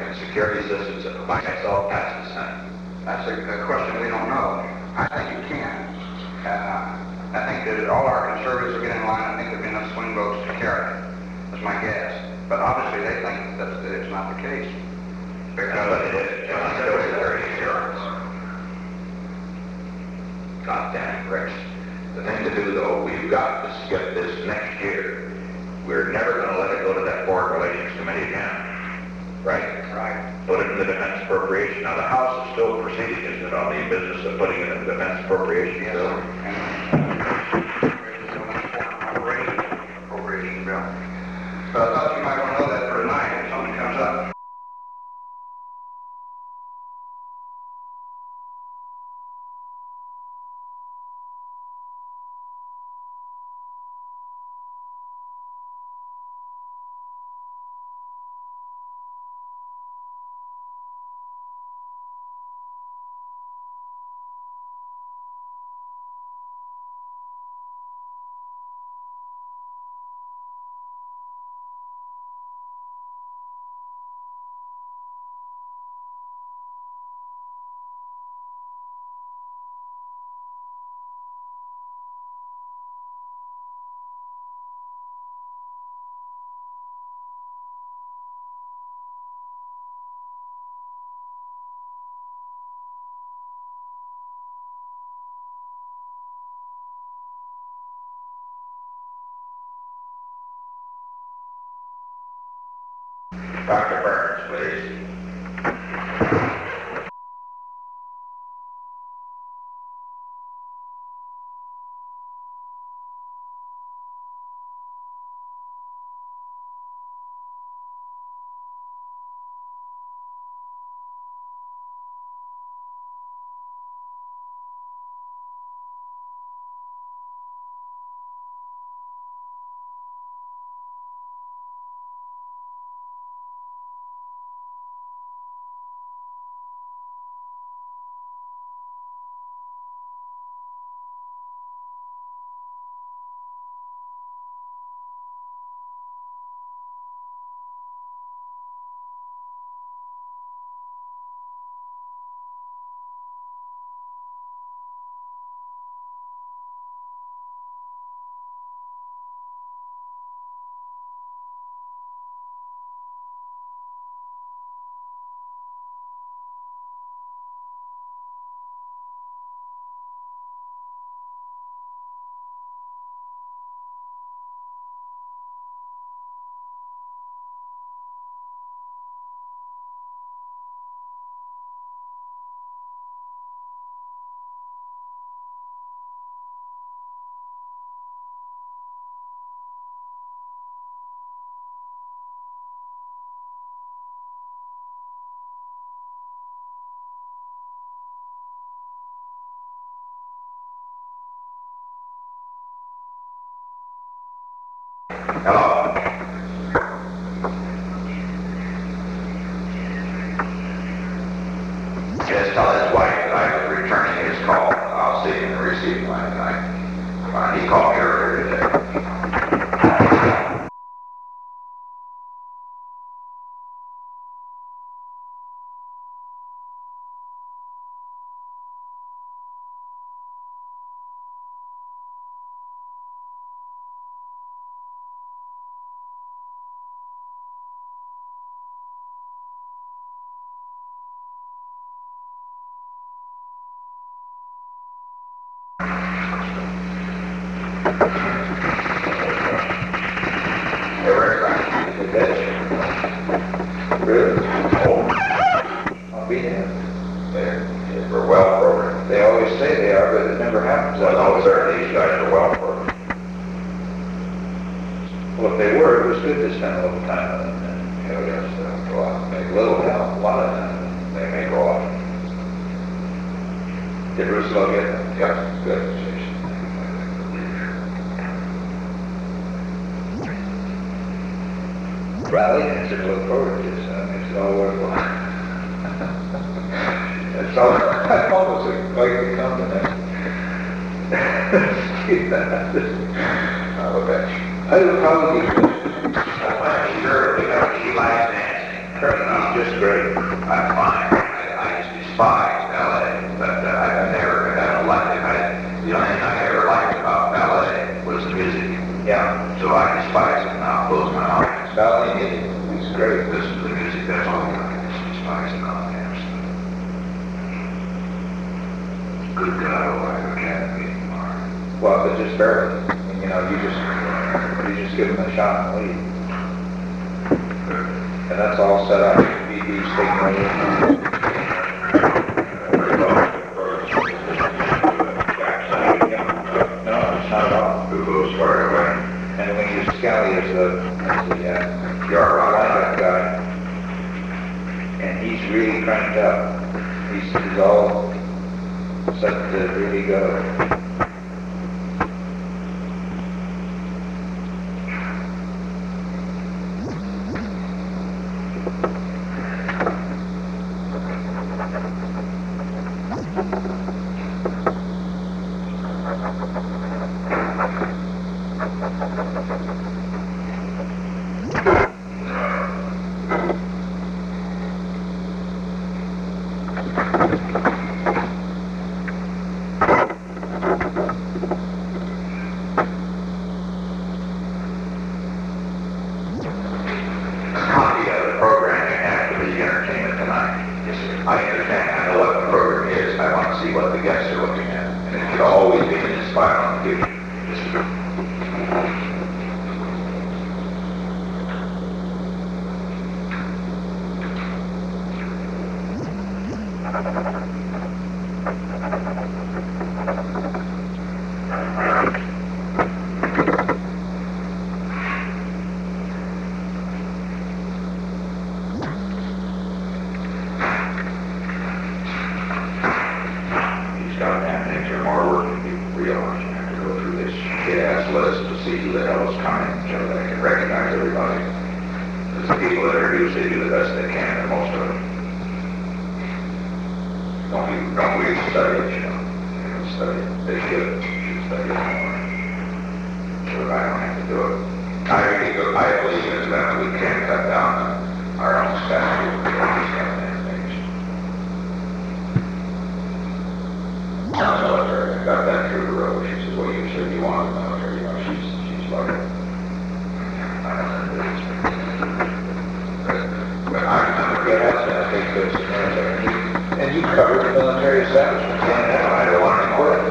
and security systems by itself pass the Senate? That's a question we don't know. I think you can. I think that all our conservatives will get in line. I think there'll be enough swing votes to carry it. That's my guess. But obviously they think that it's not the case. Because John said it was their insurance. God damn it, Rex. The thing to do, though, we've got to skip this next year. We're never going to let it go to that Foreign Relations Committee again. Right? Right. Put it in the defense appropriation. Now, the House is still proceeding, isn't it, on the business of putting it in the defense appropriation bill? Appropriation bill. But I thought you might want to know that for tonight if something comes up. Dr. Burns, please. Hello. Yes, tell his wife that I was returning his call. I'll see him and receive mine tonight. He called me earlier today. Hey, Rick, really? Oh. I'll be there. We're well programmed. They always say they are, but it never happens. Well, no, sir, these guys are well programmed. Well, if they were, it was good to spend a little time on them. Yes, go out and make a little help. A lot of time. They may go off. Did Roosevelt get them? Yes, good. Rally, and to look forward to this. It's all worthwhile. It's all, I'm almost like to come to that. I'll bet you. I will probably be sure he likes dancing. It's just great. I'm fine. I despise ballet, but I've never had a like it. The only thing I ever liked about ballet was the music. Yeah. So I despise it now. Close my eyes. Ballet music is great. Listen to the music. That's all I despise it now. Good God, oh, I can't anymore. Well, but just barely. And, you know, you just give them a shot and lead. And that's all set up. BB's taking over. No, it's not at all. Who goes far away? And when you Scally as the lineup guy, and he's really cranked up. He's all set to really go. I understand, I know what the program is, I want to see what the guests are looking at, and it should always be an inspire on the future. List to see who the hell is coming, so that I can recognize everybody. Because the people that are usually do the best they can, and most of them don't really study it, you know. They don't study it. They should study it more. So that I don't have to do it. I believe is that we can cut down on our own staff with these kind of things. I don't know if I got that through the road. She says, well, you said you wanted to know. She's like, but I'm Yeah, that's going to take place in military. And you covered the military establishment. I don't want to quit.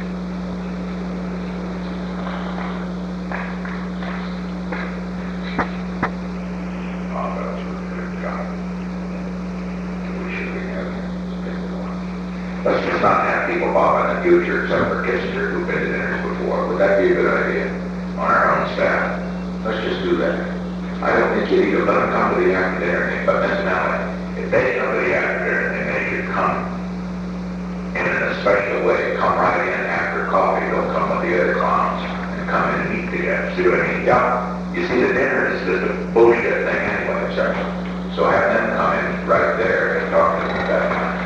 Oh, that's a good job. We should be having it. Let's just not have people bob in the future except for Kissinger who've been to dinners before. Would that be a good idea? On our own staff. Let's just do that. I don't think you need to let them come to the after dinner, but personality. If they come to the after dinner, then they should come in a special way. Come right in after coffee. Don't come with the other clowns and come in and eat together. See what I mean? Yeah. You see, the dinner is just a bullshit thing anyway, so have them come in right there and talk to them at that time.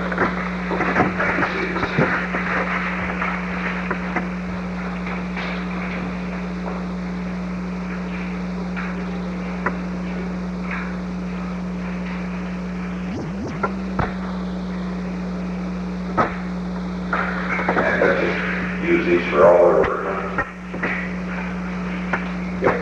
Use these for all their work. Yep.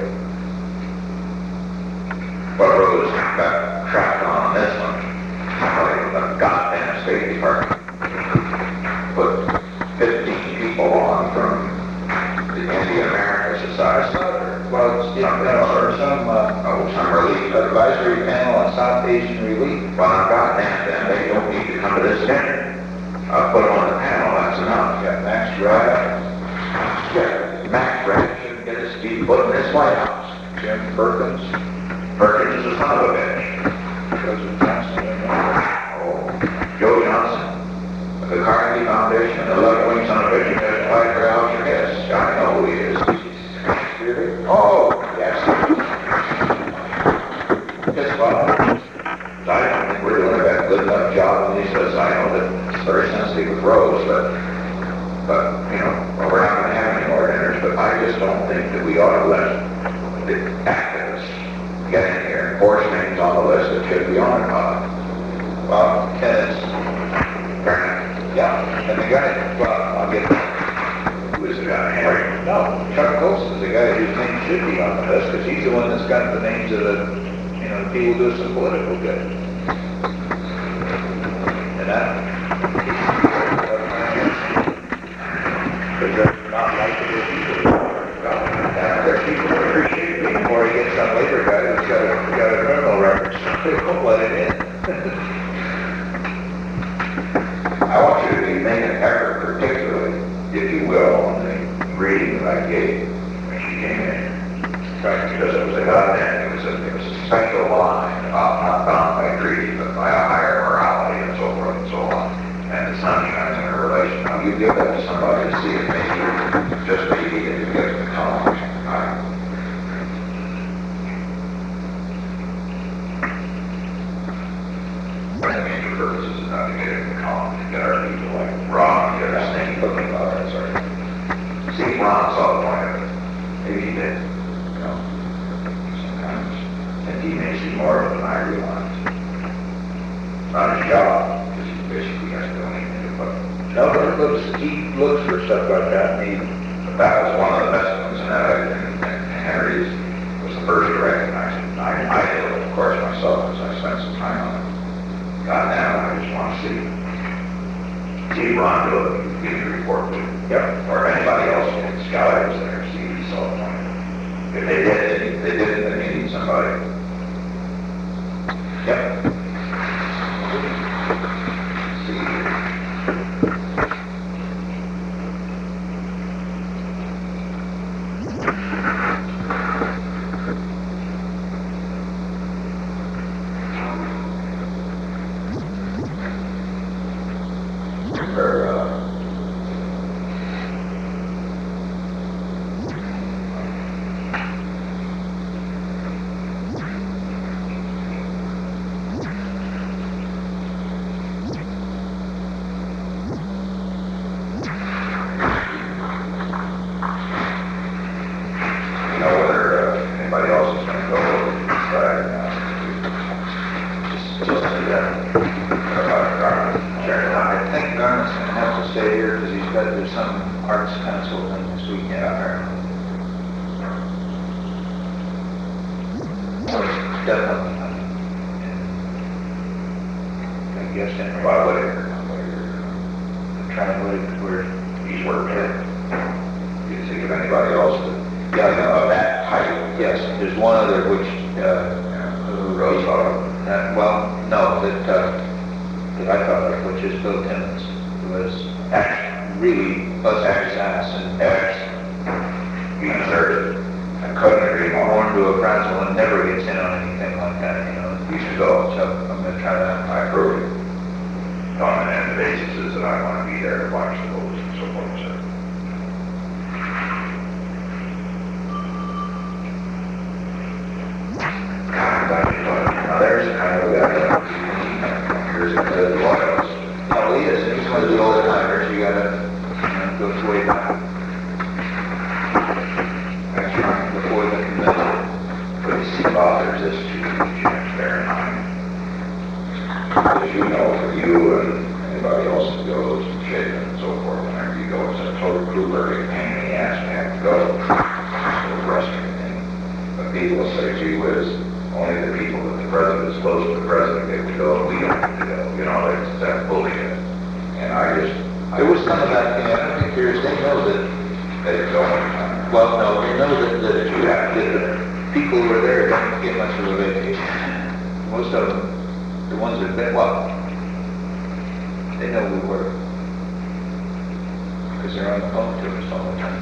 What roads got trapped on this one? The goddamn State Department put 15 people on from the Indian American Society. Well, it's some relief. advisory panel on South Asian relief. Well, goddamn them, they don't need to come to this dinner. I'll put them on the panel, that's enough. You got Max Rabb, Yeah, Max Rabb shouldn't get his feet put in this White House. Jim Perkins, Perkins is a son of a bitch. President Johnson. Oh, Joe Johnson, of the Carnegie Foundation, and the left-wing son of a bitch who testified for House of Guests. I know who he is. Really? Oh, yes. Yes, well, I don't think we're doing a good enough job on these, because I know that it's very sensitive with Rose, but you know, well, we're not going to have any more dinners, but I just don't think that we ought to let the activists get in here and 4 names on the list that should be on it, Well, Kenneth's, yeah, and the guy, well, I'll get, who is the guy, Henry? no, Chuck Colson's the guy whose name should be on the list, because he's the one that's got the names of the, you know, the people who do some political good. And that, because they're not likable people. They're people who appreciate it before he gets some labor guy who's got a criminal record, so they won't let it in. I want you to be making an effort, particularly, if you will, on the reading that I gave when she came in. Right, because it was a goddamn, it was a special line about not bound by treaty, but by a higher morality and so forth and so on. And the sunshine in her relation. Now, you give that to somebody to see if maybe, just maybe, if you get the tone. I mean, the purpose is not to get in the column, to get our people like Ron, get us thinking, looking about it, sorry. See, Ron saw the point of it. Maybe he did, you know, sometimes. And he may see more of it than I realized. Not his job, because he basically has to do anything but. No, but he looks for stuff like that, and That was one of the best ones, and Henry's was the first to recognize it. I did it, of course, myself, as I spent some time on it. God damn, I just want to see Ron do it, give me a report to it. Yep. Or anybody else, Scott was there, see if he saw the point. If they did it, then they need somebody. yep. See. Anybody else is going to go over this side now. Just see that. I think Garnett's going to have to stay here because there's some arts council thing this weekend apparently. Definitely. I guess Henry. Why would it? Trying to where He's worked it. You think of anybody else that, of that type? yes, there's one other which, Rose Auto. well, no, that I thought of, which is Bill Timmons, who was really busting his ass and He deserved it. I couldn't agree more. born to a Brownsville and never gets in on anything like that, you know. You should go. So I'm going to try that. I approve it. On an end basis is that I want to be there to watch the votes and so forth, so. God, now there's kind of a guy, here's a good loyalist. No, he is. He's one of the old timers. You gotta, go way back. That's right. Before the convention. But you see, there's this too, you have to bear in mind. As you know, for you and anybody else that goes and shaven and so forth, whenever you go, it's a total blueberry pain in the ass to have to go. It's a little frustrating thing. But people will say, gee whiz, only the people that the president is close to the president get to go, and we don't get to go. You know, that's that bullshit. And I There was some of that, I don't think they know that, they go anytime. well, no, they know that the people who are there don't get much of a vacation. Most of them, the ones that have been, well, they know we work. Because they're on the phone to us all the time.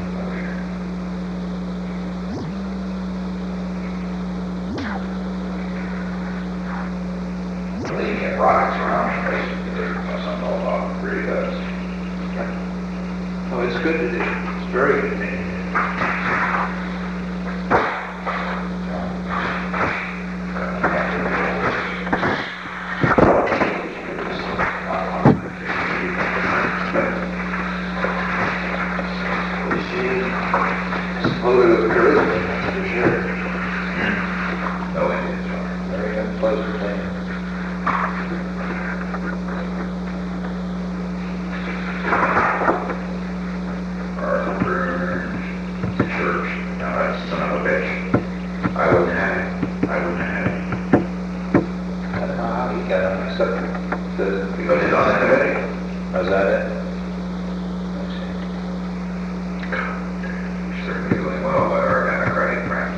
They get rockets around, basically, there's something all about it, really does. Oh, it's good to do. It's very good thing to do. Political charisma, for sure. No Indians are. Arthur Burns, church, now that's son of a bitch. I wouldn't have it, I wouldn't have it. I don't know how he got on, except the... But he's on the committee. Was that it? He's certainly doing well by our Democratic friends.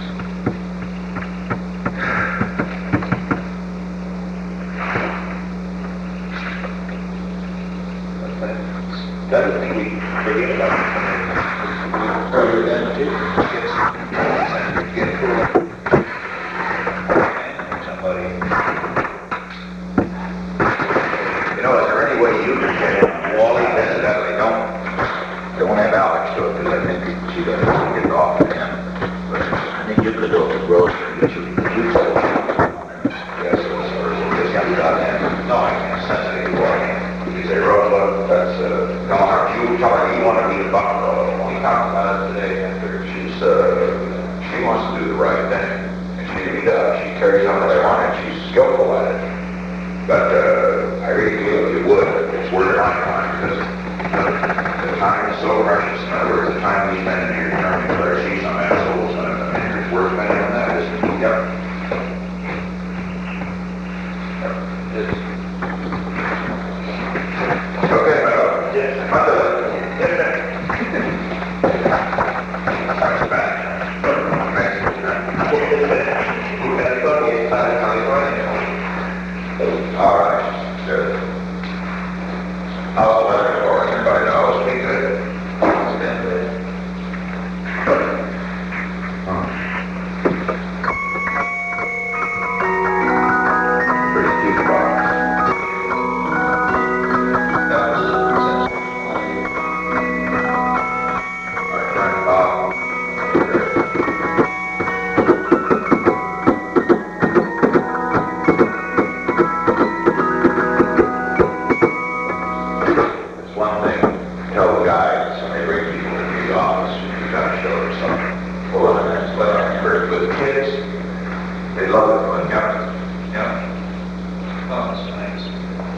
That would think we forget about it. We probably then too. Get cool. Somebody. You know, is there any way you could get in? Wally, incidentally, don't have Alex do it, because I think she doesn't get it off of him. But I think you could do it with Rose, get you yes, or just get it on him. No, I can't send it to Wally. You say, Rose, that's, come on, you tell her you want to be the buffalo. We talked about it today after she wants to do the right thing. And she really does. She carries on what I want, and she's skillful at it. But I really feel if you would, it's worth my time, because the time is so precious. In other words, the time we spend in here trying to clear see some assholes, and it's worth spending on that, isn't it? Yep. Okay, all right, good. How's the weather for everybody? No, it's been good. It's been good. Pretty cute box. That was our friend Bob. It's one thing to tell the guys when they bring people into the office, you gotta show them something. Well, and that's what I heard with the kids. They love it when, yeah. Oh, that's nice.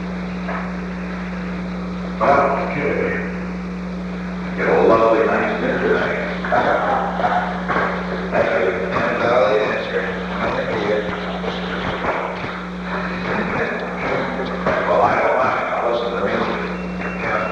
Well, okay. Get a lovely, nice dinner tonight. Thank you. And the answer. I think we get... Well, I don't mind. I'll listen to the music. Yeah.